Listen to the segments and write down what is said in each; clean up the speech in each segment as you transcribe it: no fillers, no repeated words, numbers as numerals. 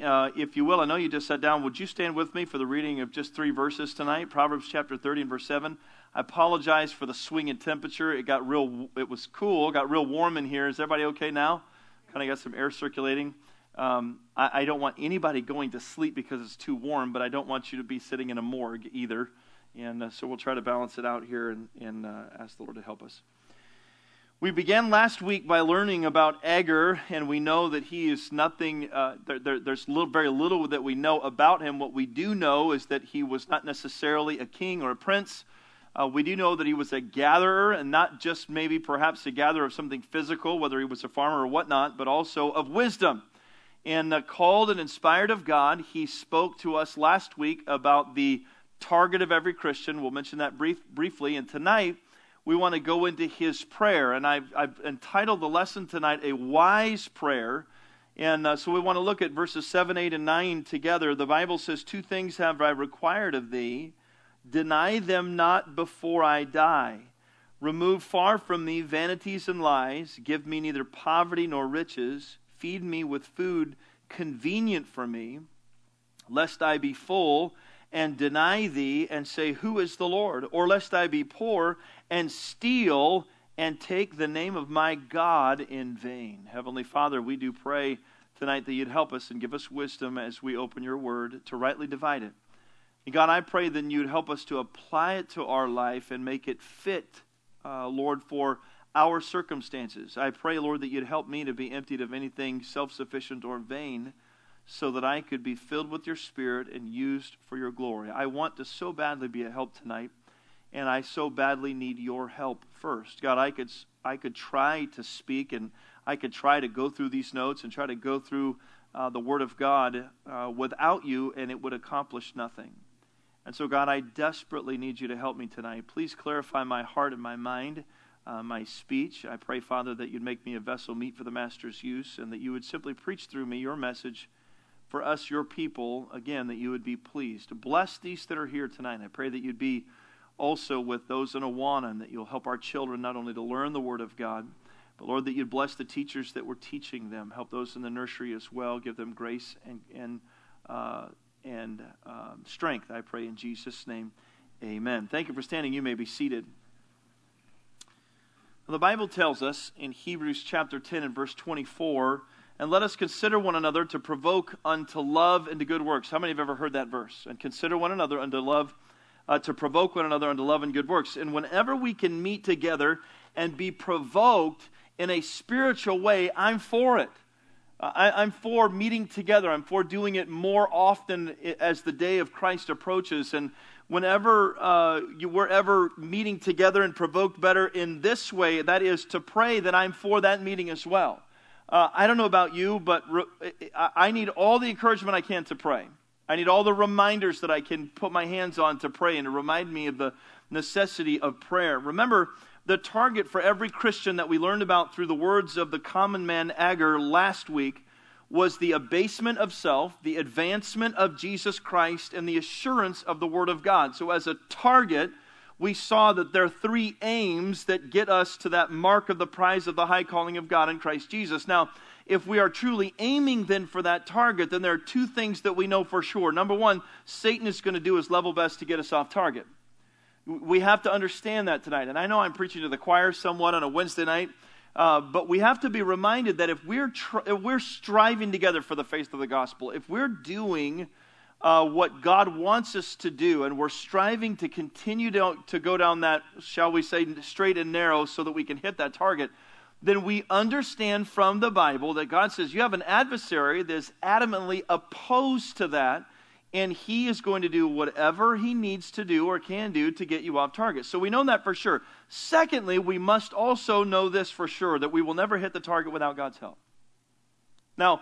if you will, I know you just sat down. Would you stand with me for the reading of just 3 verses tonight? Proverbs chapter 30 and verse 7. I apologize for the swing in temperature. It was cool, got real warm in here. Is everybody okay now? Kind of got some air circulating. I don't want anybody going to sleep because it's too warm, but I don't want you to be sitting in a morgue either. And so we'll try to balance it out here and ask the Lord to help us. We began last week by learning about Agur, and we know that he is nothing, there's very little that we know about him. What we do know is that he was not necessarily a king or a prince. We do know that he was a gatherer, and not just maybe perhaps a gatherer of something physical, whether he was a farmer or whatnot, but also of wisdom. And called and inspired of God, he spoke to us last week about the target of every Christian. We'll mention that briefly, and tonight we want to go into his prayer, and I've entitled the lesson tonight, A Wise Prayer. And so we want to look at verses 7, 8, and 9 together. The Bible says, 2 things have I required of thee. Deny them not before I die. Remove far from me vanities and lies. Give me neither poverty nor riches. Feed me with food convenient for me, lest I be full and deny thee and say, who is the Lord? Or lest I be poor and steal and take the name of my God in vain. Heavenly Father, we do pray tonight that you'd help us and give us wisdom as we open your word to rightly divide it. And God, I pray that you'd help us to apply it to our life and make it fit, Lord, for our circumstances. I pray, Lord, that you'd help me to be emptied of anything self-sufficient or vain, so that I could be filled with your Spirit and used for your glory. I want to so badly be a help tonight, and I so badly need your help first. God, I could try to speak, and I could try to go through these notes and try to go through the Word of God without you, and it would accomplish nothing. And so, God, I desperately need you to help me tonight. Please clarify my heart and my mind, my speech. I pray, Father, that you'd make me a vessel meet for the Master's use, and that you would simply preach through me your message for us, your people, again, that you would be pleased. Bless these that are here tonight. I pray that you'd be also with those in Awana, and that you'll help our children not only to learn the Word of God, but, Lord, that you'd bless the teachers that were teaching them. Help those in the nursery as well. Give them grace and strength, I pray in Jesus' name. Amen. Thank you for standing. You may be seated. Well, the Bible tells us in Hebrews chapter 10 and verse 24, and let us consider one another to provoke unto love and to good works. How many have ever heard that verse? And consider one another unto love, to provoke one another unto love and good works. And whenever we can meet together and be provoked in a spiritual way, I'm for it. I'm for meeting together. I'm for doing it more often as the day of Christ approaches. And whenever we're ever meeting together and provoked better in this way, that is to pray, that I'm for that meeting as well. I don't know about you, but I need all the encouragement I can to pray. I need all the reminders that I can put my hands on to pray and to remind me of the necessity of prayer. Remember, the target for every Christian that we learned about through the words of the common man Agur last week was the abasement of self, the advancement of Jesus Christ, and the assurance of the Word of God. So as a target, we saw that there are 3 aims that get us to that mark of the prize of the high calling of God in Christ Jesus. Now, if we are truly aiming then for that target, then there are 2 things that we know for sure. Number 1, Satan is going to do his level best to get us off target. We have to understand that tonight. And I know I'm preaching to the choir somewhat on a Wednesday night, but we have to be reminded that if we're striving together for the faith of the gospel, if we're doing what God wants us to do, and we're striving to continue to go down that, shall we say, straight and narrow so that we can hit that target, then we understand from the Bible that God says you have an adversary that is adamantly opposed to that, and he is going to do whatever he needs to do or can do to get you off target. So we know that for sure. Secondly, we must also know this for sure, that we will never hit the target without God's help. Now,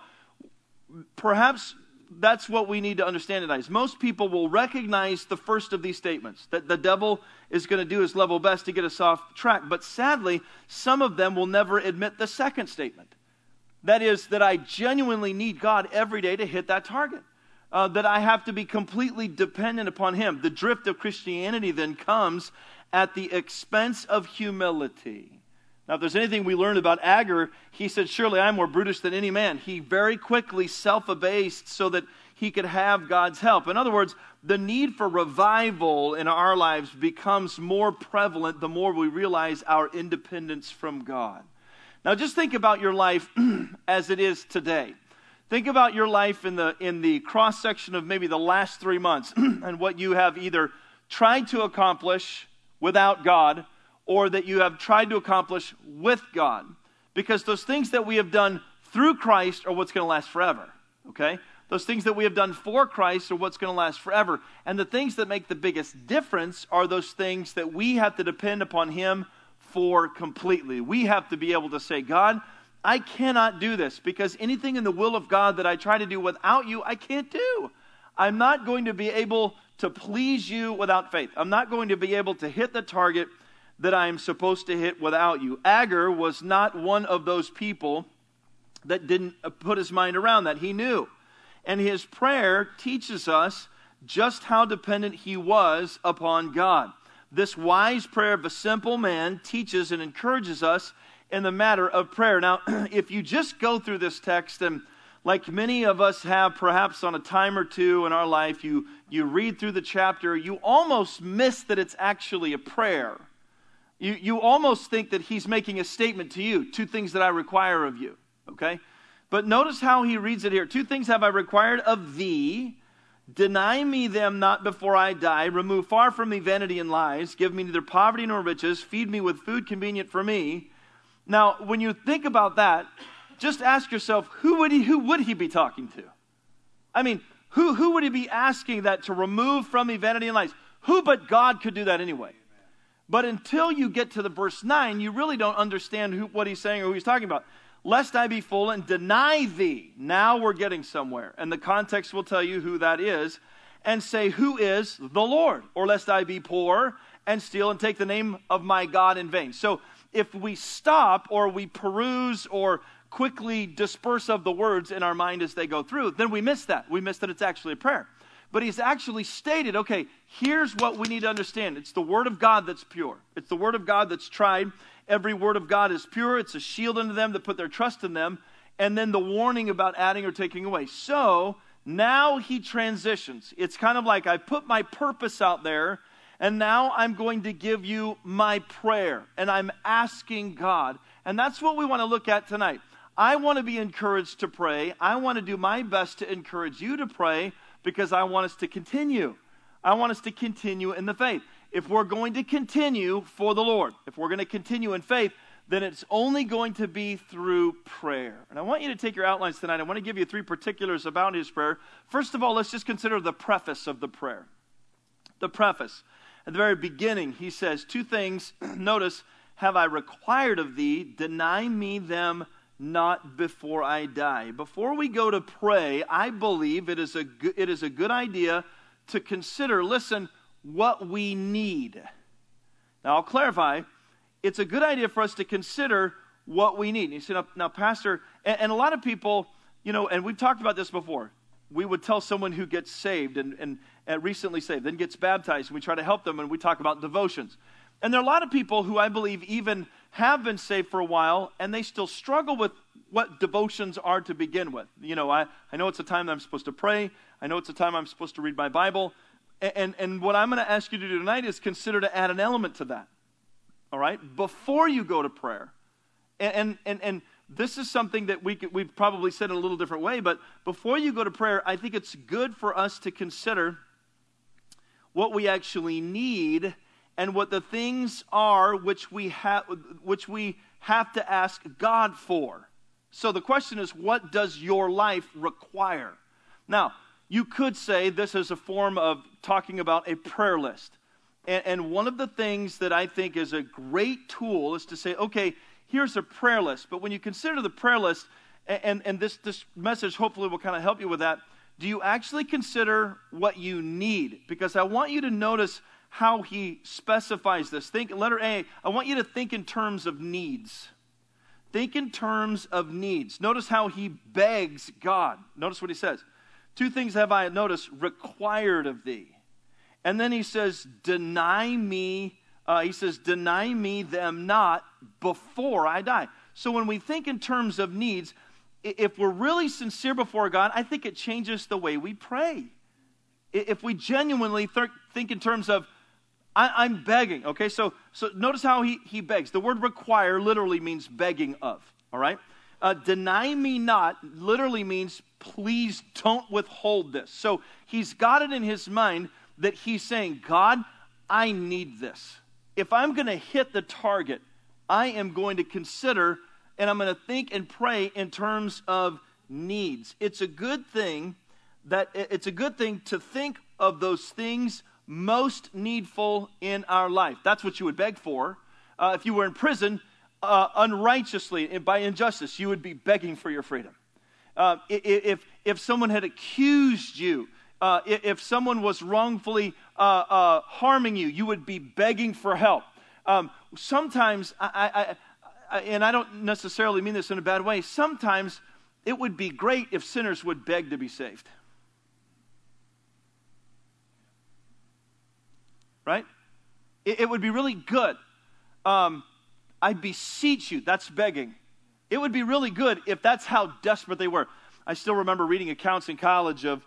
perhaps that's what we need to understand tonight. Most people will recognize the first of these statements, that the devil is going to do his level best to get us off track. But sadly, some of them will never admit the second statement. That is, that I genuinely need God every day to hit that target. That I have to be completely dependent upon him. The drift of Christianity then comes at the expense of humility. Now, if there's anything we learned about Agur, he said, surely I'm more brutish than any man. He very quickly self-abased so that he could have God's help. In other words, the need for revival in our lives becomes more prevalent the more we realize our independence from God. Now, just think about your life as it is today. Think about your life in the cross-section of maybe the last 3 months and what you have either tried to accomplish without God or that you have tried to accomplish with God. Because those things that we have done through Christ are what's going to last forever. Okay? Those things that we have done for Christ are what's going to last forever. And the things that make the biggest difference are those things that we have to depend upon Him for completely. We have to be able to say, God, I cannot do this because anything in the will of God that I try to do without you, I can't do. I'm not going to be able to please you without faith. I'm not going to be able to hit the target that I am supposed to hit without you. Agur was not one of those people that didn't put his mind around that. He knew. And his prayer teaches us just how dependent he was upon God. This wise prayer of a simple man teaches and encourages us in the matter of prayer. Now, if you just go through this text, and like many of us have perhaps on a time or two in our life, you read through the chapter, you almost miss that it's actually a prayer. You almost think that he's making a statement to you, 2 things that I require of you, okay? But notice how he reads it here. 2 things have I required of thee. Deny me them not before I die. Remove far from me vanity and lies. Give me neither poverty nor riches. Feed me with food convenient for me. Now, when you think about that, just ask yourself, who would he be talking to? I mean, who would he be asking that to remove from me vanity and lies? Who but God could do that anyway? But until you get to the verse 9, you really don't understand what he's saying or who he's talking about. Lest I be full and deny thee. Now we're getting somewhere. And the context will tell you who that is. And say, who is the Lord? Or lest I be poor and steal and take the name of my God in vain. So if we stop or we peruse or quickly disperse of the words in our mind as they go through, then we miss that. We miss that it's actually a prayer. But he's actually stated, okay, here's what we need to understand. It's the Word of God that's pure. It's the Word of God that's tried. Every word of God is pure. It's a shield unto them that put their trust in them. And then the warning about adding or taking away. So now he transitions. It's kind of like I put my purpose out there, and now I'm going to give you my prayer. And I'm asking God. And that's what we want to look at tonight. I want to be encouraged to pray. I want to do my best to encourage you to pray because I want us to continue. I want us to continue in the faith. If we're going to continue for the Lord, if we're going to continue in faith, then it's only going to be through prayer. And I want you to take your outlines tonight. I want to give you 3 particulars about his prayer. First of all, let's just consider the preface of the prayer. The preface. At the very beginning, he says 2 things. Notice, have I required of thee, deny me them not before I die. Before we go to pray, I believe it is a good idea to consider, listen, what we need. Now, I'll clarify. It's a good idea for us to consider what we need. And you say, now, Pastor, and a lot of people, and we've talked about this before. We would tell someone who gets saved and recently saved, then gets baptized, and we try to help them, and we talk about devotions. And there are a lot of people who I believe even have been saved for a while, and they still struggle with what devotions are to begin with. I know it's a time that I'm supposed to pray. I know it's a time I'm supposed to read my Bible. And what I'm going to ask you to do tonight is consider to add an element to that. All right? Before you go to prayer. And this is something that we've probably said in a little different way, but before you go to prayer, I think it's good for us to consider what we actually need and what the things are which we have to ask God for. So the question is, what does your life require? Now, you could say this is a form of talking about a prayer list. And one of the things that I think is a great tool is to say, okay, here's a prayer list. But when you consider the prayer list, and this message hopefully will kind of help you with that, do you actually consider what you need? Because I want you to notice how he specifies this. Think, letter A, I want you to think in terms of needs. Think in terms of needs. Notice how he begs God. Notice what he says. 2 things have I noticed required of thee. And then he says, deny me He says, deny me them not before I die. So when we think in terms of needs, if we're really sincere before God, I think it changes the way we pray. If we genuinely think in terms of, I'm begging, okay? So notice how he begs. The word require literally means begging of, all right? Deny me not literally means please don't withhold this. So he's got it in his mind that he's saying, God, I need this. If I'm going to hit the target, I am going to consider and I'm going to think and pray in terms of needs. It's a good thing to think of those things most needful in our life. That's what you would beg for. If you were in prison unrighteously and by injustice, you would be begging for your freedom. If someone had accused you, if someone was wrongfully harming you, you would be begging for help. Sometimes, and I don't necessarily mean this in a bad way, sometimes it would be great if sinners would beg to be saved. Right? It would be really good. I beseech you, that's begging. It would be really good if that's how desperate they were. I still remember reading accounts in college of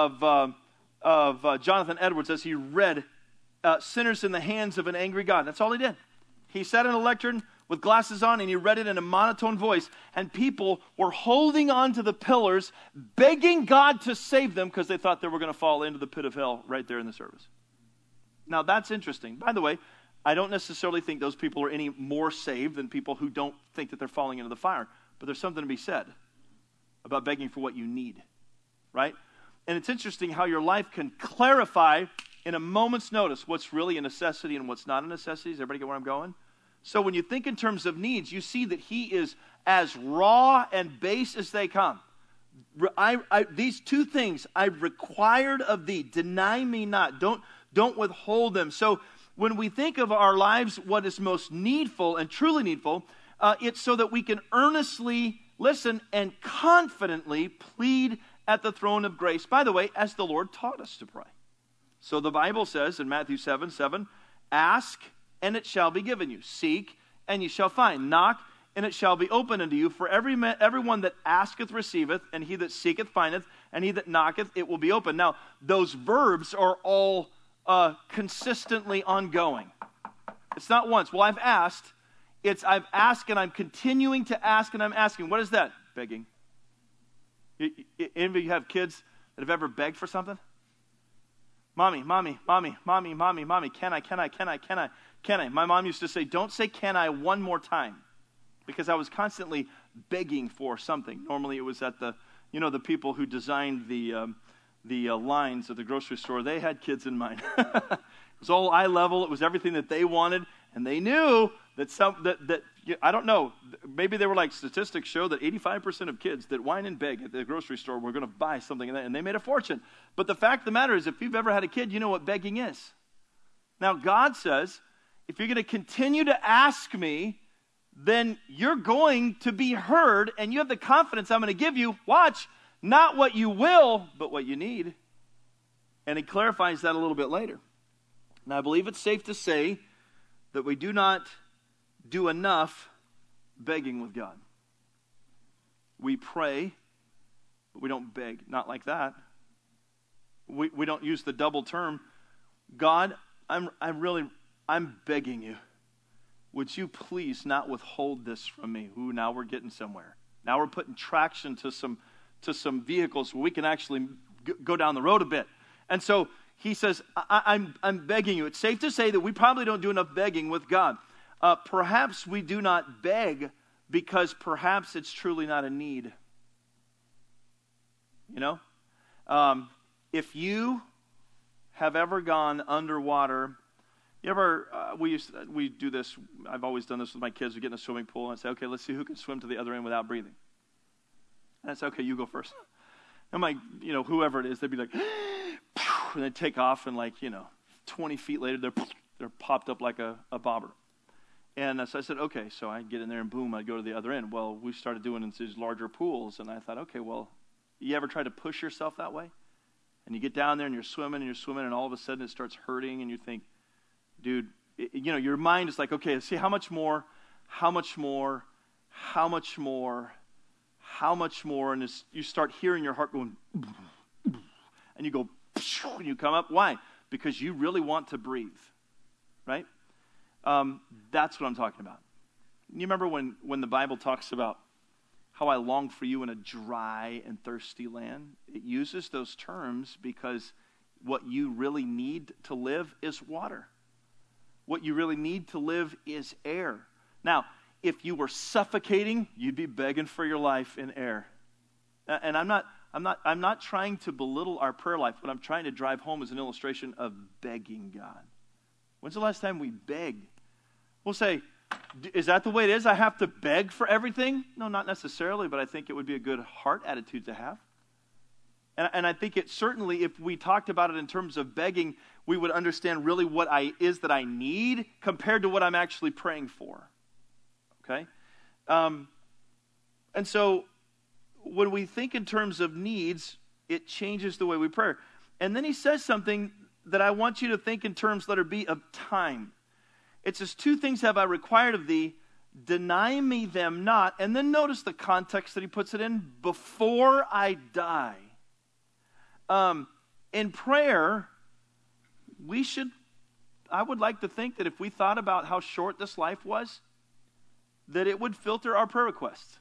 Jonathan Edwards as he read Sinners in the Hands of an Angry God. That's all he did. He sat in a lectern with glasses on and he read it in a monotone voice, and people were holding on to the pillars, begging God to save them because they thought they were going to fall into the pit of hell right there in the service. Now that's interesting. By the way, I don't necessarily think those people are any more saved than people who don't think that they're falling into the fire. But there's something to be said about begging for what you need, right? And it's interesting how your life can clarify in a moment's notice what's really a necessity and what's not a necessity. Does everybody get where I'm going? So when you think in terms of needs, you see that he is as raw and base as they come. These two things I required of thee. Deny me not. Don't withhold them. So when we think of our lives, what is most needful and truly needful, it's so that we can earnestly listen and confidently plead at the throne of grace. By the way, as the Lord taught us to pray. So the Bible says in Matthew 7:7, ask and it shall be given you. Seek and you shall find. Knock and it shall be opened unto you. For everyone that asketh receiveth, and he that seeketh findeth, and he that knocketh it will be opened. Now, those verbs are all consistently ongoing. It's not once. Well, I've asked. It's I've asked and I'm continuing to ask and I'm asking. What is that? Begging. Any of you have kids that have ever begged for something? Mommy, can I? My mom used to say, don't say can I one more time. Because I was constantly begging for something. Normally it was at the people who designed the lines at the grocery store, they had kids in mind. It was all eye level. It was everything that they wanted. And they knew that I don't know, maybe they were like statistics show that 85% of kids that whine and beg at the grocery store were going to buy something, and they made a fortune. But the fact of the matter is, if you've ever had a kid, you know what begging is. Now, God says, if you're going to continue to ask me, then you're going to be heard, and you have the confidence I'm going to give you. Watch, not what you will, but what you need. And he clarifies that a little bit later. Now, I believe it's safe to say that we do not do enough begging with God. We pray, but we don't beg. Not like that. We don't use the double term. God, I'm begging you. Would you please not withhold this from me? Ooh, now we're getting somewhere. Now we're putting traction to some vehicles where we can actually go down the road a bit. And so he says, I'm begging you. It's safe to say that we probably don't do enough begging with God. Perhaps we do not beg because perhaps it's truly not a need. You know? If you have ever gone underwater, we do this, I've always done this with my kids. We get in a swimming pool and I say, okay, let's see who can swim to the other end without breathing. And I say, okay, you go first. And like, whoever it is, they'd be like, and they'd take off and 20 feet later, they're popped up like a bobber. And so I said, okay, so I'd get in there and boom, I'd go to the other end. Well, we started doing these larger pools and I thought, okay, well, you ever try to push yourself that way? And you get down there and you're swimming and all of a sudden it starts hurting and you think, dude, your mind is like, okay, see how much more, how much more, how much more, how much more, and you start hearing your heart going, and you go, and you come up. Why? Because you really want to breathe, right? That's what I'm talking about. You remember when the Bible talks about how I long for you in a dry and thirsty land? It uses those terms because what you really need to live is water. What you really need to live is air. Now, if you were suffocating, you'd be begging for your life in air. And I'm not trying to belittle our prayer life. What I'm trying to drive home is an illustration of begging God. When's the last time we begged? We'll say, is that the way it is? I have to beg for everything? No, not necessarily, but I think it would be a good heart attitude to have. And I think it certainly, if we talked about it in terms of begging, we would understand really what is that I need compared to what I'm actually praying for. Okay? And so when we think in terms of needs, it changes the way we pray. And then he says something that I want you to think in terms, letter B, of time. It says, 2 things have I required of thee, deny me them not. And then notice the context that he puts it in, before I die. In prayer, I would like to think that if we thought about how short this life was, that it would filter our prayer requests.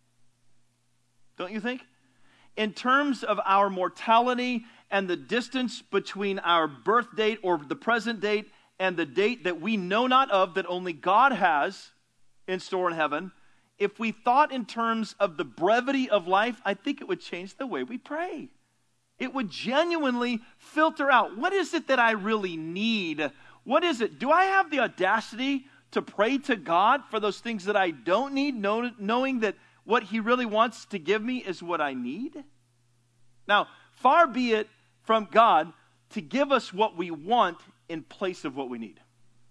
Don't you think? In terms of our mortality and the distance between our birth date or the present date and the date that we know not of, that only God has in store in heaven, if we thought in terms of the brevity of life, I think it would change the way we pray. It would genuinely filter out, what is it that I really need? What is it? Do I have the audacity to pray to God for those things that I don't need, knowing that what he really wants to give me is what I need? Now, far be it from God to give us what we want in place of what we need.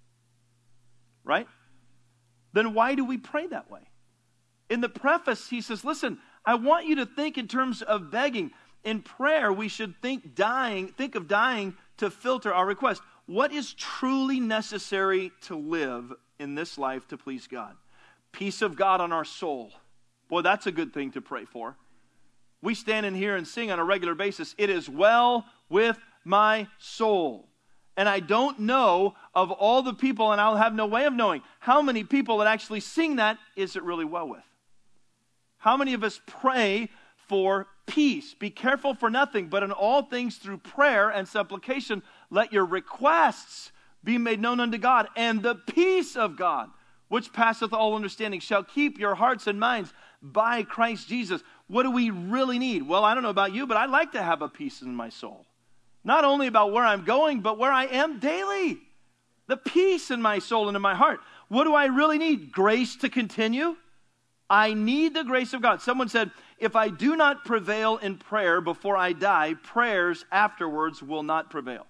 Right? Then why do we pray that way? In the preface, he says, listen, I want you to think in terms of begging. In prayer, we should think of dying to filter our request. What is truly necessary to live in this life to please God? Peace of God on our soul. Boy, that's a good thing to pray for. We stand in here and sing on a regular basis, it is well with my soul. And I don't know of all the people, and I'll have no way of knowing how many people that actually sing that is it really well with. How many of us pray for peace? Be careful for nothing, but in all things through prayer and supplication, let your requests be made known unto God, and the peace of God, which passeth all understanding, shall keep your hearts and minds by Christ Jesus. What do we really need? Well, I don't know about you, but I'd like to have a peace in my soul. Not only about where I'm going, but where I am daily. The peace in my soul and in my heart. What do I really need? Grace to continue? I need the grace of God. Someone said, if I do not prevail in prayer before I die, prayers afterwards will not prevail.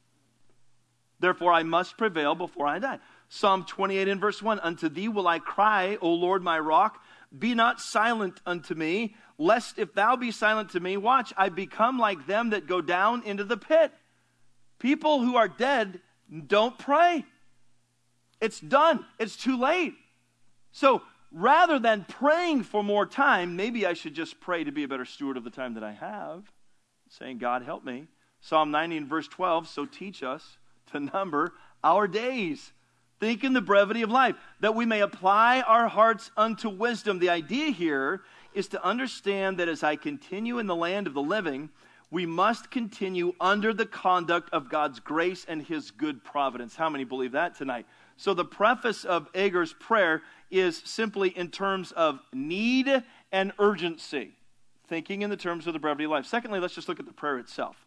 Therefore, I must prevail before I die. Psalm 28 and verse 1, unto thee will I cry, O Lord my rock. Be not silent unto me, lest if thou be silent to me, watch, I become like them that go down into the pit. People who are dead don't pray. It's done. It's too late. So rather than praying for more time, maybe I should just pray to be a better steward of the time that I have, saying, God, help me. Psalm 90 and verse 12, so teach us to number our days. Think in the brevity of life, that we may apply our hearts unto wisdom. The idea here is to understand that as I continue in the land of the living, we must continue under the conduct of God's grace and his good providence. How many believe that tonight? So the preface of Agar's prayer is simply in terms of need and urgency, thinking in the terms of the brevity of life. Secondly, let's just look at the prayer itself.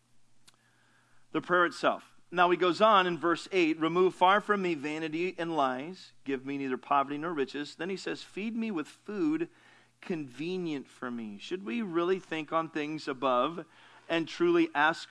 The prayer itself. Now he goes on in verse 8, remove far from me vanity and lies, give me neither poverty nor riches. Then he says, feed me with food convenient for me. Should we really think on things above and truly ask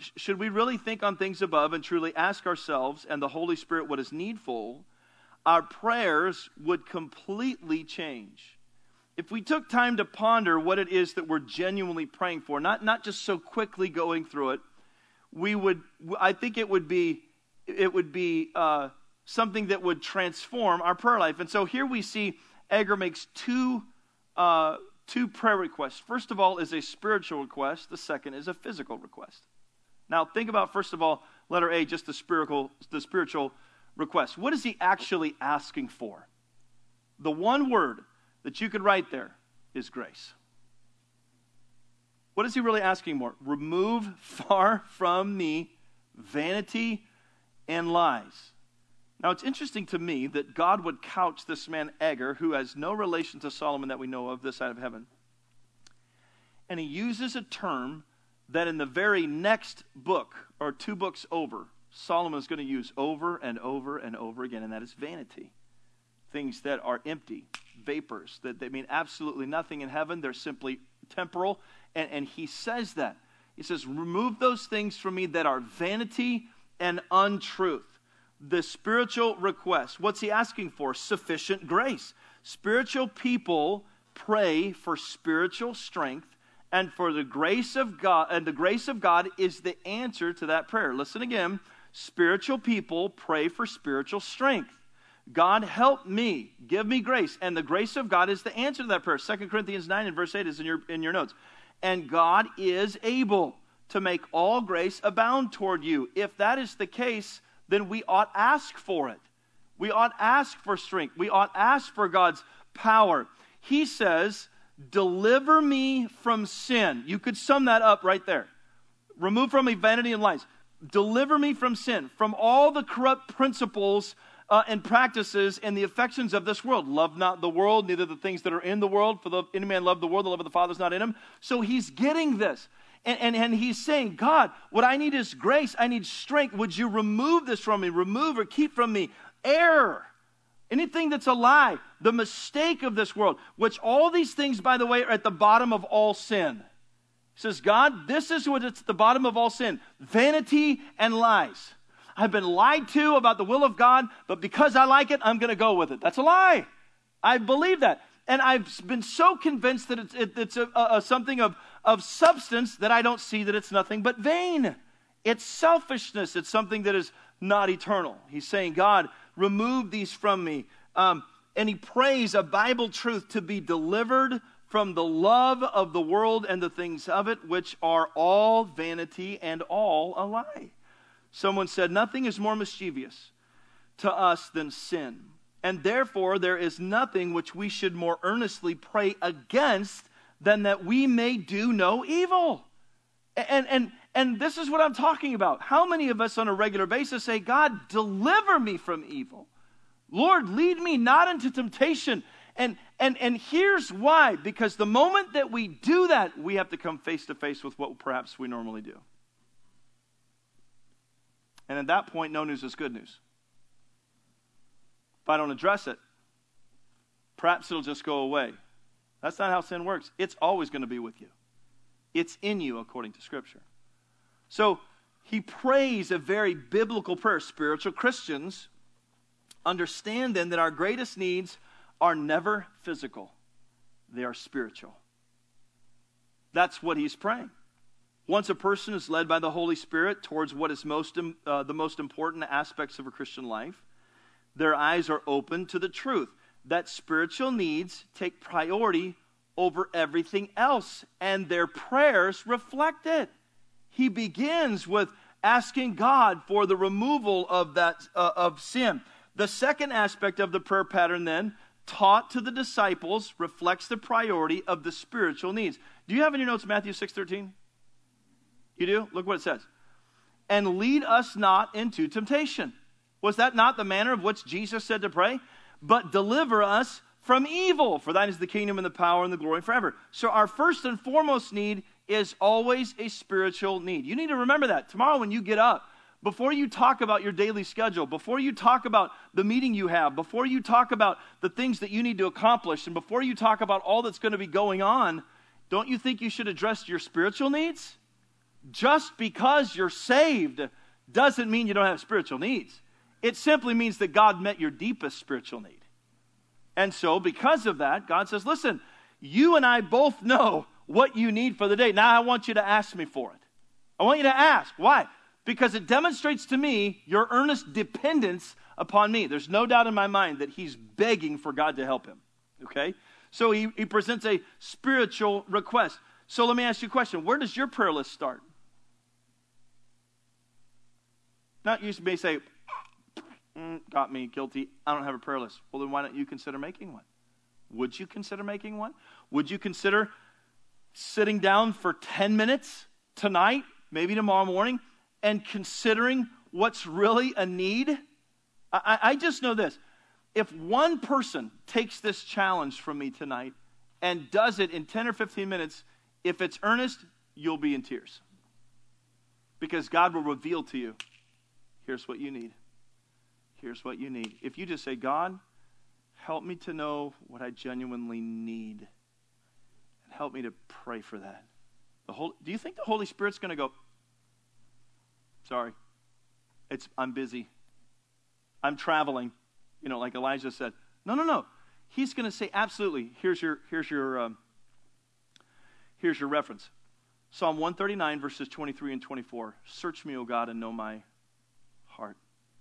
ourselves and the Holy Spirit what is needful, our prayers would completely change. If we took time to ponder what it is that we're genuinely praying for, not just so quickly going through it, I think it would be something that would transform our prayer life. And so here we see Agur makes two prayer requests. First of all is a spiritual request. The second is a physical request. Now think about, first of all, letter A, just the spiritual request. What is he actually asking for? The one word that you could write there is grace. What is he really asking for? Remove far from me vanity and lies. Now, it's interesting to me that God would couch this man Agur, who has no relation to Solomon that we know of this side of heaven. And he uses a term that in the very next book, or 2 books over, Solomon is going to use over and over and over again, and that is vanity. Things that are empty, vapors, that they mean absolutely nothing in heaven. They're simply temporal. And he says that. He says, remove those things from me that are vanity and untruth. The spiritual request. What's he asking for? Sufficient grace. Spiritual people pray for spiritual strength and for the grace of God. And the grace of God is the answer to that prayer. Listen again. Spiritual people pray for spiritual strength. God, help me. Give me grace. And the grace of God is the answer to that prayer. 2 Corinthians 9 and verse 8 is in your notes. And God is able to make all grace abound toward you. If that is the case, then we ought ask for it. We ought ask for strength. We ought ask for God's power. He says, deliver me from sin. You could sum that up right there. Remove from me vanity and lies. Deliver me from sin, from all the corrupt principles and practices and the affections of this world. Love not the world, neither the things that are in the world. For any man love the world, the love of the Father is not in him. So he's getting this. And he's saying, God, what I need is grace. I need strength. Would you remove this from me? Remove or keep from me error. Anything that's a lie. The mistake of this world. Which all these things, by the way, are at the bottom of all sin. He says, God, this is what it's at the bottom of all sin. Vanity and lies. I've been lied to about the will of God, but because I like it, I'm going to go with it. That's a lie. I believe that. And I've been so convinced that it's something of substance that I don't see that it's nothing but vain. It's selfishness. It's something that is not eternal. He's saying, God, remove these from me. And he prays a Bible truth to be delivered from the love of the world and the things of it, which are all vanity and all a lie. Someone said, nothing is more mischievous to us than sin. And therefore, there is nothing which we should more earnestly pray against than that we may do no evil. And this is what I'm talking about. How many of us on a regular basis say, God, deliver me from evil. Lord, lead me not into temptation. And here's why. Because the moment that we do that, we have to come face to face with what perhaps we normally do. And at that point, no news is good news. If I don't address it, perhaps it'll just go away. That's not how sin works. It's always going to be with you. It's in you, according to Scripture. So he prays a very biblical prayer. Spiritual Christians understand then that our greatest needs are never physical. They are spiritual. That's what he's praying. Once a person is led by the Holy Spirit towards what is the most important aspects of a Christian life, their eyes are open to the truth that spiritual needs take priority over everything else, and their prayers reflect it. He begins with asking God for the removal of that of sin. The second aspect of the prayer pattern then, taught to the disciples, reflects the priority of the spiritual needs. Do you have in your notes Matthew 6:13? You do? Look what it says. And lead us not into temptation. Was that not the manner of which Jesus said to pray? But deliver us from evil. For thine is the kingdom and the power and the glory forever. So our first and foremost need is always a spiritual need. You need to remember that. Tomorrow when you get up, before you talk about your daily schedule, before you talk about the meeting you have, before you talk about the things that you need to accomplish, and before you talk about all that's going to be going on, don't you think you should address your spiritual needs? Just because you're saved doesn't mean you don't have spiritual needs. It simply means that God met your deepest spiritual need. And so because of that, God says, listen, you and I both know what you need for the day. Now I want you to ask me for it. I want you to ask. Why? because it demonstrates to me your earnest dependence upon me. There's no doubt in my mind that he's begging for God to help him, okay? So he presents a spiritual request. So let me ask you a question. Where does your prayer list start? Not you may say, got me, guilty, I don't have a prayer list. Well, then why don't you consider making one? Would you consider making one? Would you consider sitting down for 10 minutes tonight, maybe tomorrow morning, and considering what's really a need? I just know this. If one person takes this challenge from me tonight and does it in 10 or 15 minutes, if it's earnest, you'll be in tears. Because God will reveal to you, here's what you need. Here's what you need. If you just say, God, help me to know what I genuinely need. And help me to pray for that. Do you think the Holy Spirit's going to go, sorry, I'm busy. I'm traveling. Like Elijah said. No. He's going to say, absolutely. Here's your reference. Psalm 139, verses 23 and 24. Search me, O God, and know my heart.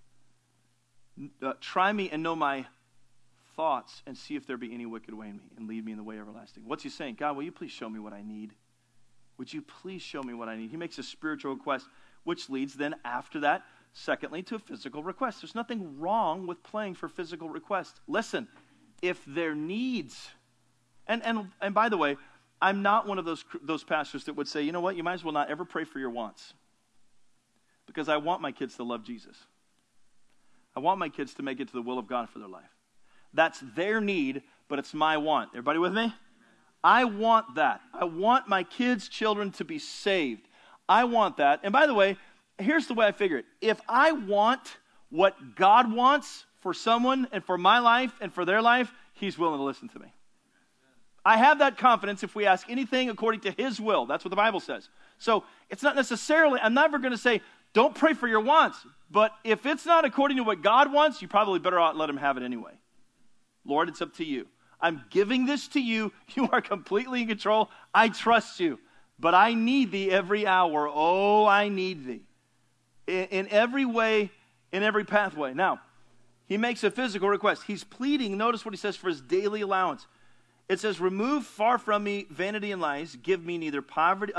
Try me and know my thoughts, and see if there be any wicked way in me, and lead me in the way everlasting. What's he saying? God, will you please show me what I need? Would you please show me what I need? He makes a spiritual request, which leads then after that, secondly, to a physical request. There's nothing wrong with praying for physical requests. Listen, if there needs, and by the way, I'm not one of those pastors that would say, you know what, you might as well not ever pray for your wants. Because I want my kids to love Jesus. I want my kids to make it to the will of God for their life. That's their need, but it's my want. Everybody with me? I want that. I want my kids' children to be saved. I want that. And by the way, here's the way I figure it. If I want what God wants for someone and for my life and for their life, he's willing to listen to me. I have that confidence if we ask anything according to his will. That's what the Bible says. So it's not necessarily, I'm never going to say, don't pray for your wants. But if it's not according to what God wants, you probably better not let him have it anyway. Lord, it's up to you. I'm giving this to you. You are completely in control. I trust you. But I need thee every hour. Oh, I need thee. In every way, in every pathway. Now, he makes a physical request. He's pleading, notice what he says, for his daily allowance. It says, remove far from me vanity and lies. Give me neither poverty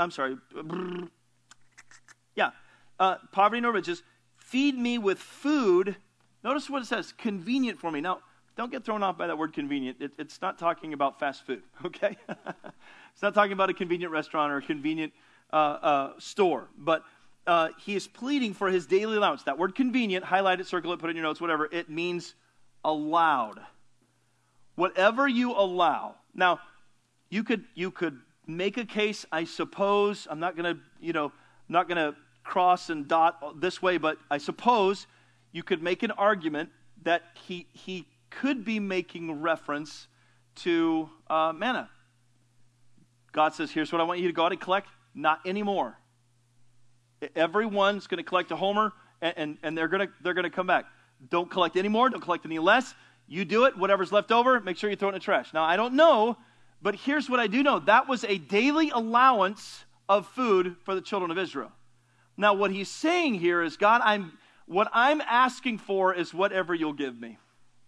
nor riches. Feed me with food. Notice what it says, convenient for me. Now, don't get thrown off by that word convenient. It's not talking about fast food, okay? It's not talking about a convenient restaurant or a convenient store. But he is pleading for his daily allowance. That word convenient, highlight it, circle it, put it in your notes, whatever. It means allowed. Whatever you allow. Now, you could make a case, I suppose. I'm not going to cross and dot this way, but I suppose you could make an argument that he could be making reference to manna. God says, here's what I want you to go out and collect. Not anymore. Everyone's going to collect a homer, and they're going to come back. Don't collect any more. Don't collect any less. You do it. Whatever's left over, make sure you throw it in the trash. Now, I don't know, but here's what I do know. That was a daily allowance of food for the children of Israel. Now, what he's saying here is, God, what I'm asking for is whatever you'll give me.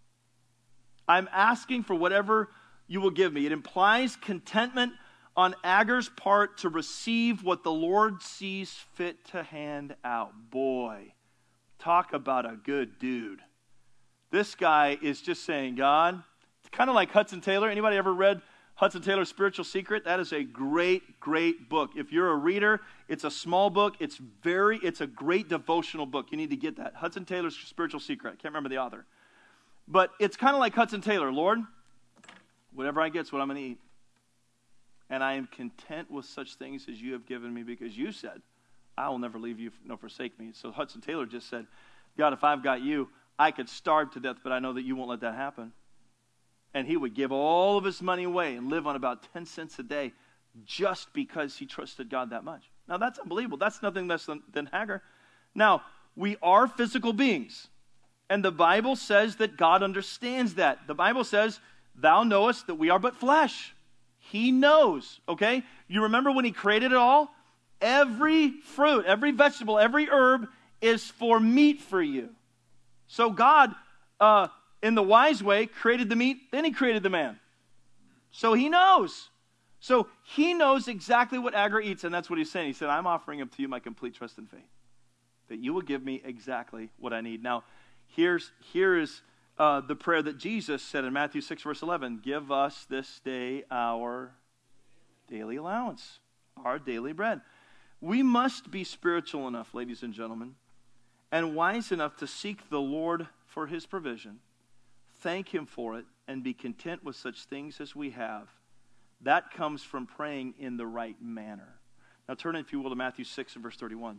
I'm asking for whatever you will give me. It implies contentment on Agar's part to receive what the Lord sees fit to hand out. Boy, talk about a good dude. This guy is just saying, God, it's kind of like Hudson Taylor. Anybody ever read Hudson Taylor's Spiritual Secret? That is a great, great book. If you're a reader, it's a small book. It's a great devotional book. You need to get that. Hudson Taylor's Spiritual Secret. I can't remember the author. But it's kind of like Hudson Taylor. Lord, whatever I get is what I'm going to eat. And I am content with such things as you have given me, because you said, I will never leave you nor forsake me. So Hudson Taylor just said, God, if I've got you, I could starve to death, but I know that you won't let that happen. And he would give all of his money away and live on about 10 cents a day just because he trusted God that much. Now, that's unbelievable. That's nothing less than Hagar. Now, we are physical beings. And the Bible says that God understands that. The Bible says, thou knowest that we are but flesh. He knows, okay? You remember when he created it all? every fruit, every vegetable, every herb is for meat for you. So God, in the wise way, created the meat, then he created the man. So he knows. So he knows exactly what Agar eats, and that's what he's saying. He said, I'm offering up to you my complete trust and faith, that you will give me exactly what I need. Now, here is the prayer that Jesus said in Matthew 6, verse 11. Give us this day our daily allowance, our daily bread. We must be spiritual enough, ladies and gentlemen, and wise enough to seek the Lord for his provision, thank him for it, and be content with such things as we have. That comes from praying in the right manner. Now turn, if you will, to Matthew 6 and verse 31.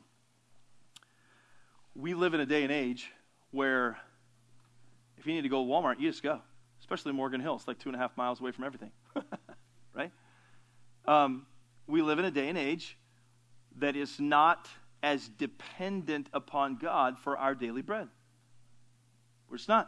We live in a day and age where if you need to go to Walmart, you just go. Especially Morgan Hill. It's like 2.5 miles away from everything. Right? We live in a day and age that is not as dependent upon God for our daily bread. It's not.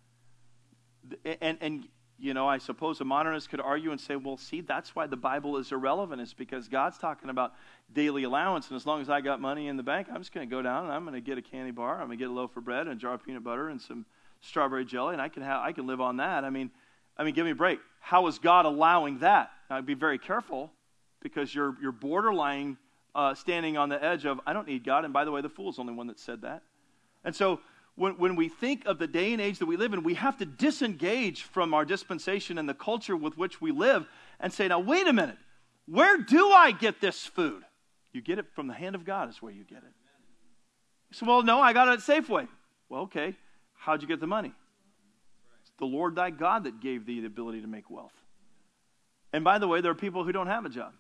And you know, I suppose a modernist could argue and say, well, see, that's why the Bible is irrelevant. It's because God's talking about daily allowance, and as long as I got money in the bank, I'm just going to go down and I'm going to get a candy bar, I'm going to get a loaf of bread and a jar of peanut butter and some strawberry jelly, and I can live on that. I mean, give me a break. How is God allowing that? Now, be very careful, because you're borderline standing on the edge of, I don't need God. And by the way, the fool's the only one that said that. And so when we think of the day and age that we live in, we have to disengage from our dispensation and the culture with which we live and say, now, wait a minute. Where do I get this food? You get it from the hand of God is where you get it. You say, well, no, I got it at Safeway. Well, okay. How'd you get the money? It's the Lord thy God that gave thee the ability to make wealth. And by the way, there are people who don't have a job.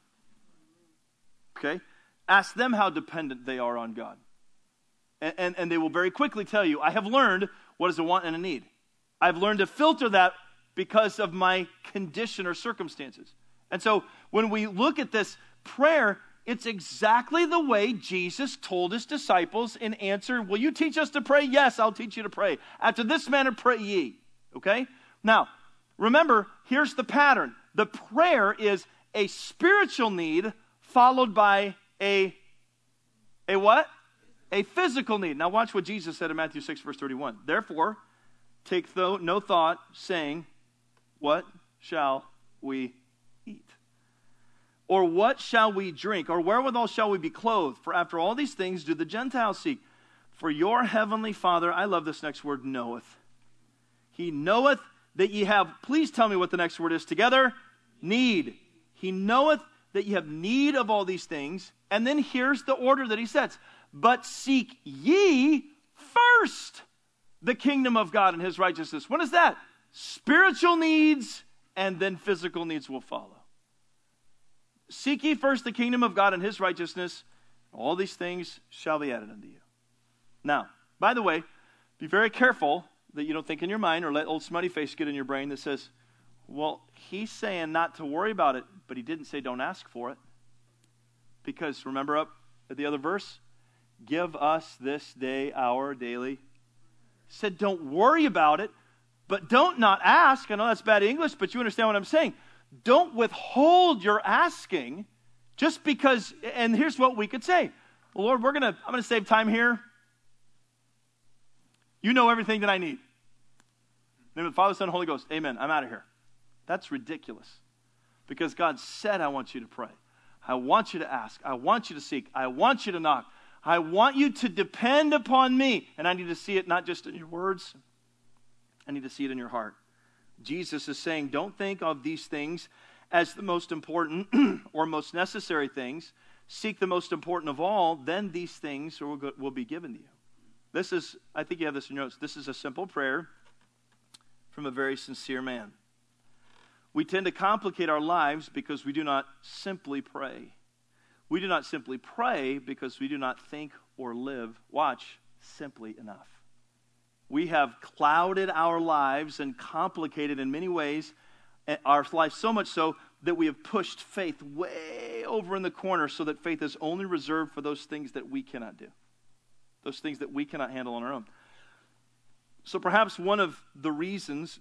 Okay? Ask them how dependent they are on God. And they will very quickly tell you, I have learned what is a want and a need. I've learned to filter that because of my condition or circumstances. And so when we look at this prayer, it's exactly the way Jesus told his disciples in answer, will you teach us to pray? Yes, I'll teach you to pray. After this manner pray ye. Okay? Now, remember, here's the pattern. The prayer is a spiritual need followed by a what? A physical need. Now watch what Jesus said in Matthew 6, verse 31. Therefore, take no thought, saying, what shall we eat? Or what shall we drink? Or wherewithal shall we be clothed? For after all these things do the Gentiles seek. For your heavenly Father, I love this next word, knoweth. He knoweth that ye have, please tell me what the next word is together. Need. He knoweth that ye have need of all these things. And then here's the order that he sets. But seek ye first the kingdom of God and his righteousness. What is that? Spiritual needs, and then physical needs will follow. Seek ye first the kingdom of God and his righteousness. All these things shall be added unto you. Now, by the way, be very careful that you don't think in your mind or let old smutty face get in your brain that says, well, he's saying not to worry about it, but he didn't say don't ask for it. Because remember up at the other verse? Give us this day our daily. He said don't worry about it, but don't not ask. I know that's bad English, but you understand what I'm saying. Don't withhold your asking just because, and here's what we could say. Well, Lord, I'm going to save time here. You know everything that I need. In the name of the Father, Son, and Holy Ghost. Amen. I'm out of here. That's ridiculous. Because God said, I want you to pray. I want you to ask. I want you to seek. I want you to knock. I want you to depend upon me. And I need to see it not just in your words. I need to see it in your heart. Jesus is saying, don't think of these things as the most important or most necessary things. Seek the most important of all, then these things will be given to you. This is, I think you have this in your notes, this is a simple prayer from a very sincere man. We tend to complicate our lives because we do not simply pray. We do not simply pray because we do not think or live, watch, simply enough. We have clouded our lives and complicated in many ways our life so much so that we have pushed faith way over in the corner so that faith is only reserved for those things that we cannot do. Those things that we cannot handle on our own. So perhaps one of the reasons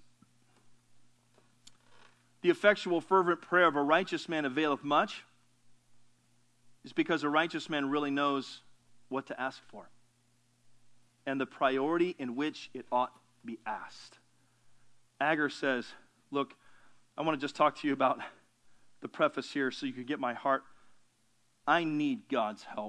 the effectual fervent prayer of a righteous man availeth much is because a righteous man really knows what to ask for and the priority in which it ought to be asked. Agur says, look, I want to just talk to you about the preface here so you can get my heart. I need God's help.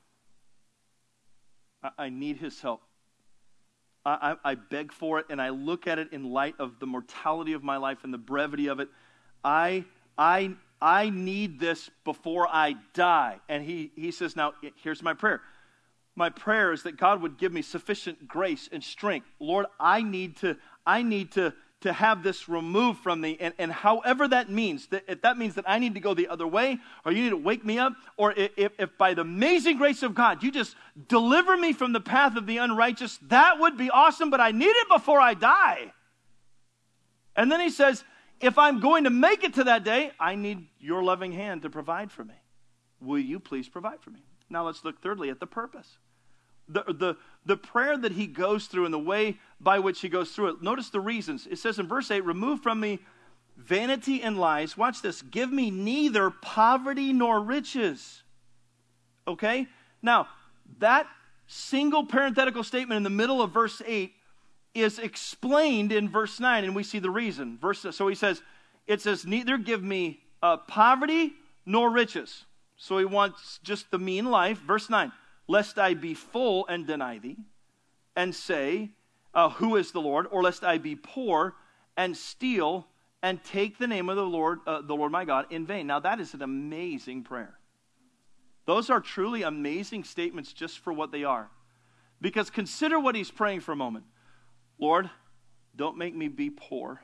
I need his help. I beg for it, and I look at it in light of the mortality of my life and the brevity of it. I need this before I die. And he says, now, here's my prayer. My prayer is that God would give me sufficient grace and strength. Lord, I need to have this removed from me. And however that means, if that means that I need to go the other way, or you need to wake me up, or if by the amazing grace of God, you just deliver me from the path of the unrighteous, that would be awesome, but I need it before I die. And then he says, if I'm going to make it to that day, I need your loving hand to provide for me. Will you please provide for me? Now let's look thirdly at the purpose. The prayer that he goes through and the way by which he goes through it. Notice the reasons. It says in verse 8, remove from me vanity and lies. Watch this. Give me neither poverty nor riches. Okay? Now, that single parenthetical statement in the middle of verse 8 is explained in verse 9, and we see the reason. So he says, it says, neither give me poverty nor riches. So he wants just the mean life. Verse 9, lest I be full and deny thee, and say, who is the Lord? Or lest I be poor and steal and take the name of the Lord my God in vain. Now that is an amazing prayer. Those are truly amazing statements just for what they are. Because consider what he's praying for a moment. Lord, don't make me be poor,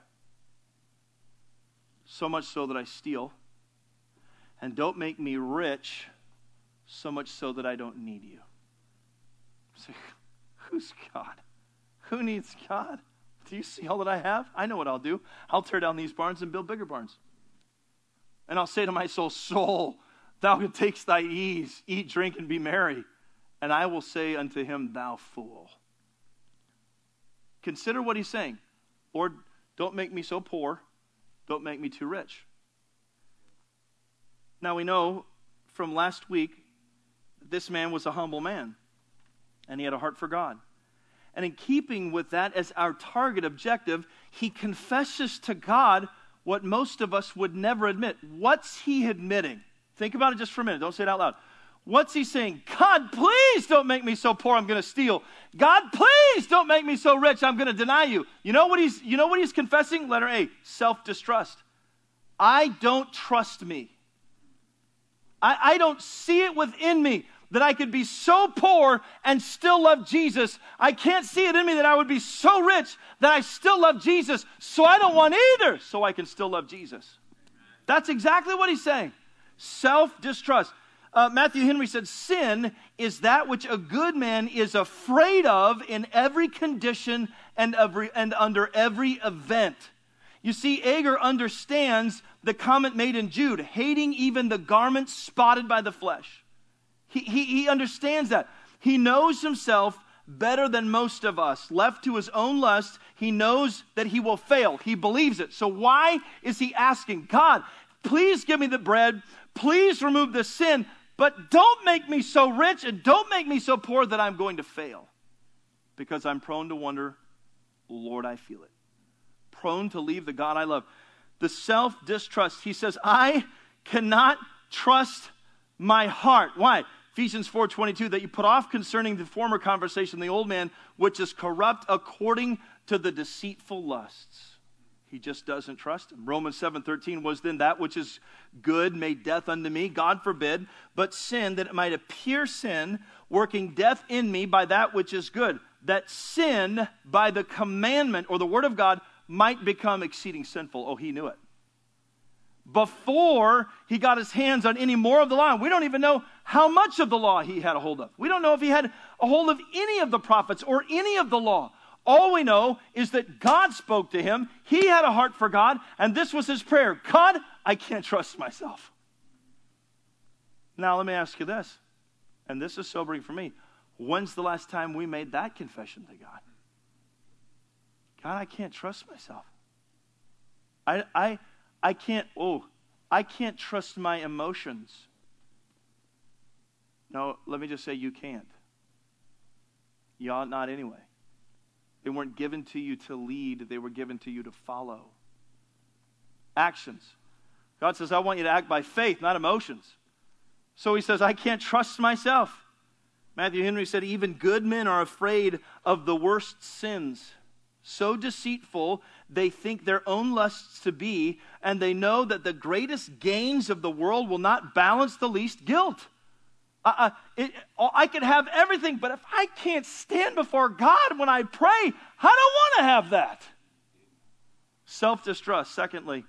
so much so that I steal. And don't make me rich, so much so that I don't need you. So, who's God? Who needs God? Do you see all that I have? I know what I'll do. I'll tear down these barns and build bigger barns. And I'll say to my soul, soul, thou who takes thy ease, eat, drink, and be merry. And I will say unto him, thou fool. Consider what he's saying. Lord, don't make me so poor. Don't make me too rich. Now we know from last week, this man was a humble man. And he had a heart for God. And in keeping with that as our target objective, he confesses to God what most of us would never admit. What's he admitting? Think about it just for a minute. Don't say it out loud. What's he saying? God, please don't make me so poor I'm going to steal. God, please don't make me so rich I'm going to deny you. You know what he's confessing? Letter A, self-distrust. I don't trust me. I don't see it within me that I could be so poor and still love Jesus. I can't see it in me that I would be so rich that I still love Jesus. So I don't want either so I can still love Jesus. That's exactly what he's saying. Self-distrust. Matthew Henry said, sin is that which a good man is afraid of in every condition and under every event. You see, Agur understands the comment made in Jude, hating even the garments spotted by the flesh. He understands that. He knows himself better than most of us. Left to his own lust, he knows that he will fail. He believes it. So why is he asking, God, please give me the bread. Please remove the sin. But don't make me so rich and don't make me so poor that I'm going to fail. Because I'm prone to wonder, Lord, I feel it. Prone to leave the God I love. The self-distrust. He says, I cannot trust my heart. Why? Ephesians 4:22, that you put off concerning the former conversation, the old man, which is corrupt according to the deceitful lusts. He just doesn't trust him. Romans 7:13, was then that which is good made death unto me? God forbid. But sin, that it might appear sin, working death in me by that which is good. That sin, by the commandment or the word of God, might become exceeding sinful. Oh, he knew it. Before he got his hands on any more of the law. We don't even know how much of the law he had a hold of. We don't know if he had a hold of any of the prophets or any of the law. All we know is that God spoke to him. He had a heart for God, and this was his prayer. God, I can't trust myself. Now let me ask you this, and this is sobering for me. When's the last time we made that confession to God? God, I can't trust myself. I can't trust my emotions. No, let me just say you can't. You ought not anyway. They weren't given to you to lead. They were given to you to follow. Actions. God says, I want you to act by faith, not emotions. So he says, I can't trust myself. Matthew Henry said, even good men are afraid of the worst sins. So deceitful they think their own lusts to be, and they know that the greatest gains of the world will not balance the least guilt. I could have everything, but if I can't stand before God when I pray, I don't want to have that. Self-distrust, secondly,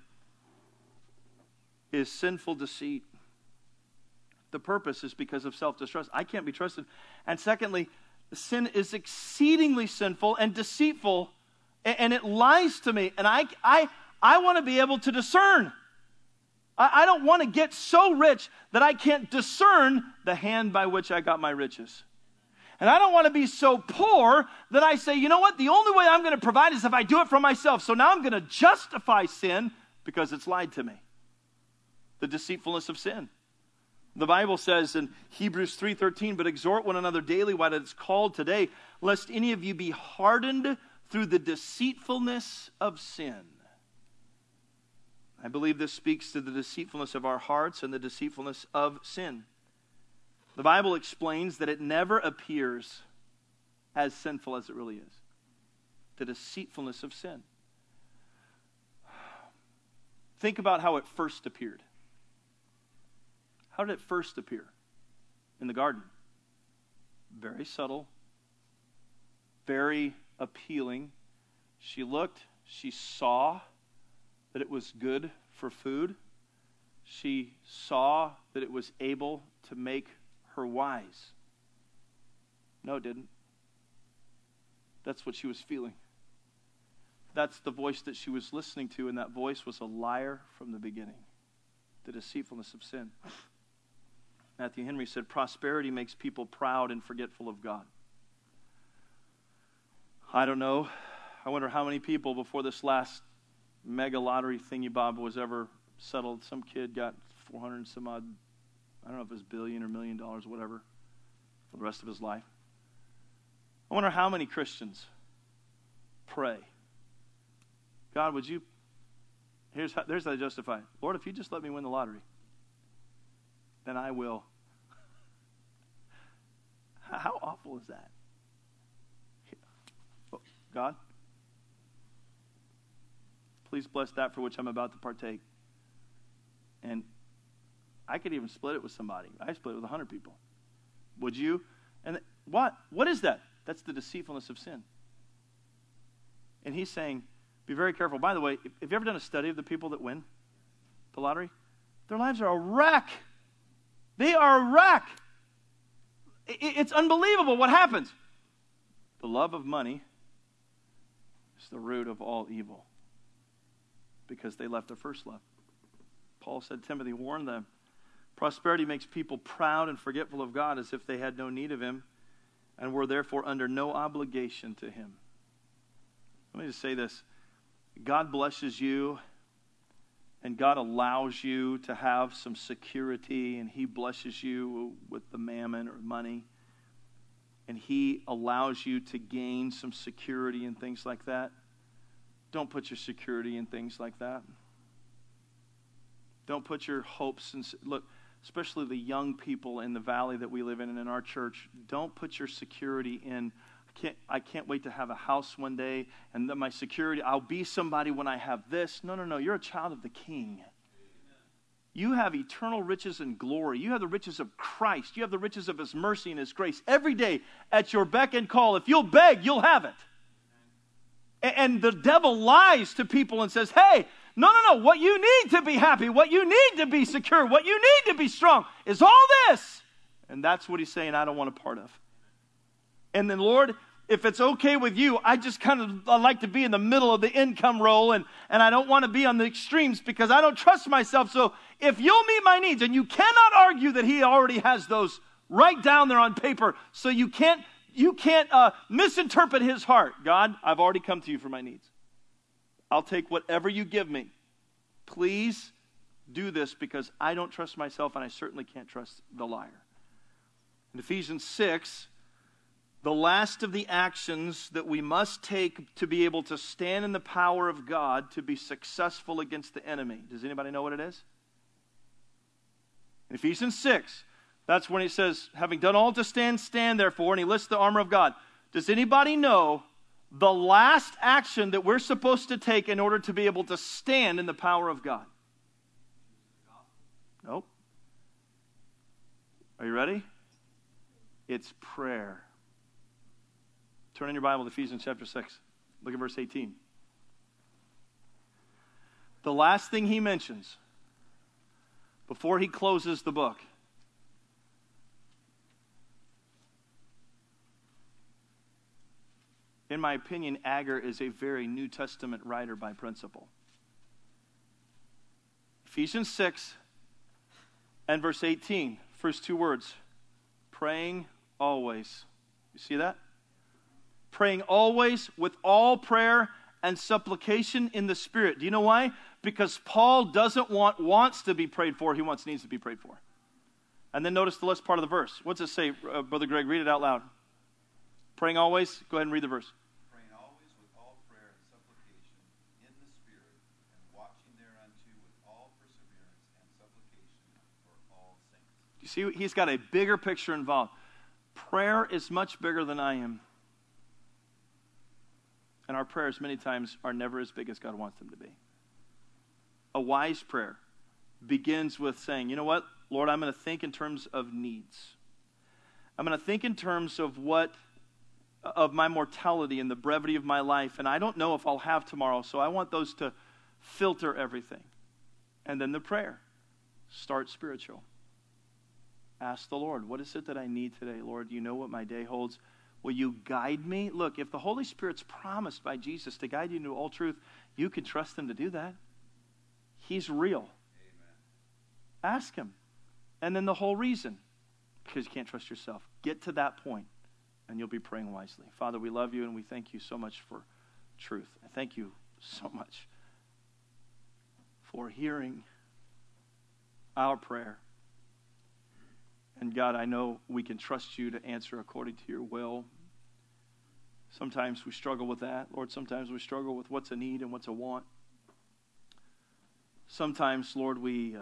is sinful deceit. The purpose is because of self-distrust. I can't be trusted. And secondly, sin is exceedingly sinful and deceitful, and it lies to me. And I want to be able to discern. I don't want to get so rich that I can't discern the hand by which I got my riches. And I don't want to be so poor that I say, you know what, the only way I'm going to provide is if I do it for myself. So now I'm going to justify sin because it's lied to me. The deceitfulness of sin. The Bible says in Hebrews 3:13, but exhort one another daily while it is called today, lest any of you be hardened through the deceitfulness of sin. I believe this speaks to the deceitfulness of our hearts and the deceitfulness of sin. The Bible explains that it never appears as sinful as it really is. The deceitfulness of sin. Think about how it first appeared. How did it first appear? In the garden. Very subtle. Very appealing. She looked, she saw that it was good for food. She saw that it was able to make her wise. No, it didn't. That's what she was feeling. That's the voice that she was listening to, and that voice was a liar from the beginning. The deceitfulness of sin. Matthew Henry said, prosperity makes people proud and forgetful of God. I don't know. I wonder how many people before this last mega lottery thingy bob was ever settled. Some kid got 400 and some odd, I don't know if it was billion or $1 million, whatever, for the rest of his life. I wonder how many Christians pray, God, would you, there's how I justify it. Lord, if you just let me win the lottery, then I will. How awful is that? God, please bless that for which I'm about to partake. And I could even split it with somebody. I split it with 100 people. Would you? And what? What is that? That's the deceitfulness of sin. And he's saying, be very careful. By the way, have you ever done a study of the people that win the lottery? Their lives are a wreck. They are a wreck. It's unbelievable what happens. The love of money is the root of all evil because they left their first love. Paul said, Timothy, warn them. Prosperity makes people proud and forgetful of God as if they had no need of him and were therefore under no obligation to him. Let me just say this. God blesses you and God allows you to have some security, and he blesses you with the mammon or money, and he allows you to gain some security and things like that. Don't put your security in things like that. Don't put your hopes in, look, especially the young people in the valley that we live in and in our church, don't put your security in, I can't wait to have a house one day, and then my security, I'll be somebody when I have this. No. You're a child of the King. You have eternal riches and glory. You have the riches of Christ. You have the riches of his mercy and his grace. Every day at your beck and call. If you'll beg, you'll have it. And the devil lies to people and says, hey, no. What you need to be happy, what you need to be secure, what you need to be strong is all this. And that's what he's saying I don't want a part of. And then, Lord, if it's okay with you, I like to be in the middle of the income roll, and I don't want to be on the extremes because I don't trust myself. So if you'll meet my needs, and you cannot argue that he already has those right down there on paper, so you can't misinterpret his heart. God, I've already come to you for my needs. I'll take whatever you give me. Please do this because I don't trust myself, and I certainly can't trust the liar. In Ephesians 6, the last of the actions that we must take to be able to stand in the power of God to be successful against the enemy. Does anybody know what it is? In Ephesians 6, that's when he says, having done all to stand, stand therefore, and he lists the armor of God. Does anybody know the last action that we're supposed to take in order to be able to stand in the power of God? Nope. Are you ready? It's prayer. Turn in your Bible to Ephesians chapter 6. Look at verse 18. The last thing he mentions before he closes the book. In my opinion, Agur is a very New Testament writer by principle. Ephesians 6 and verse 18. First two words. Praying always. You see that? Praying always with all prayer and supplication in the Spirit. Do you know why? Because Paul doesn't want wants to be prayed for. He wants needs to be prayed for. And then notice the last part of the verse. What's it say, Brother Greg? Read it out loud. Praying always. Go ahead and read the verse. Praying always with all prayer and supplication in the Spirit, and watching thereunto with all perseverance and supplication for all saints. You see, he's got a bigger picture involved. Prayer is much bigger than I am. And our prayers many times are never as big as God wants them to be. A wise prayer begins with saying, you know what, Lord, I'm going to think in terms of needs. I'm going to think in terms of my mortality and the brevity of my life. And I don't know if I'll have tomorrow, so I want those to filter everything. And then the prayer. Start spiritual. Ask the Lord, what is it that I need today? Lord, you know what my day holds. Will you guide me? Look, if the Holy Spirit's promised by Jesus to guide you into all truth, you can trust him to do that. He's real. Amen. Ask him. And then the whole reason, because you can't trust yourself. Get to that point, and you'll be praying wisely. Father, we love you, and we thank you so much for truth. I thank you so much for hearing our prayer. And God, I know we can trust you to answer according to your will. Sometimes we struggle with that. Lord, sometimes we struggle with what's a need and what's a want. Sometimes, Lord,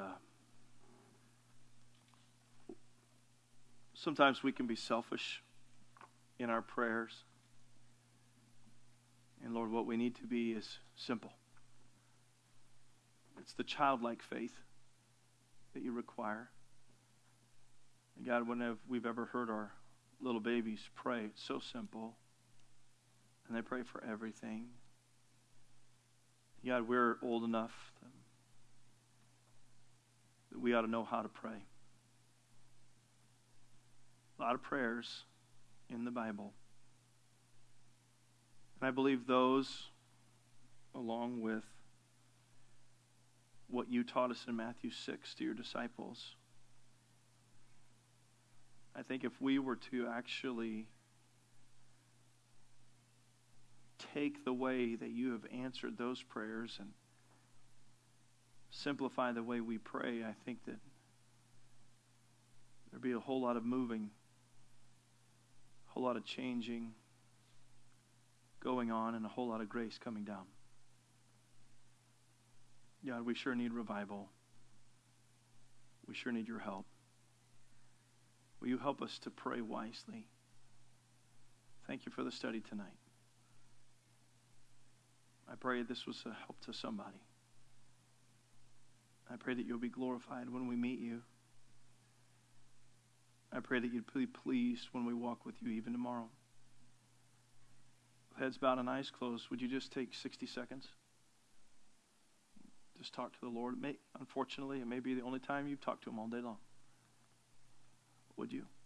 sometimes we can be selfish in our prayers. And Lord, what we need to be is simple. It's the childlike faith that you require. And God, whenever we've ever heard our little babies pray, it's so simple. And they pray for everything. God, we're old enough that we ought to know how to pray. A lot of prayers in the Bible. And I believe those, along with what you taught us in Matthew 6 to your disciples, I think if we were to actually take the way that you have answered those prayers and simplify the way we pray, I think that there'd be a whole lot of moving, a whole lot of changing going on, and a whole lot of grace coming down. God, we sure need revival. We sure need your help. Will you help us to pray wisely? Thank you for the study tonight. I pray this was a help to somebody. I pray that you'll be glorified when we meet you. I pray that you'd be pleased when we walk with you even tomorrow. With heads bowed and eyes closed, would you just take 60 seconds? Just talk to the Lord. Unfortunately, it may be the only time you've talked to him all day long. Would you?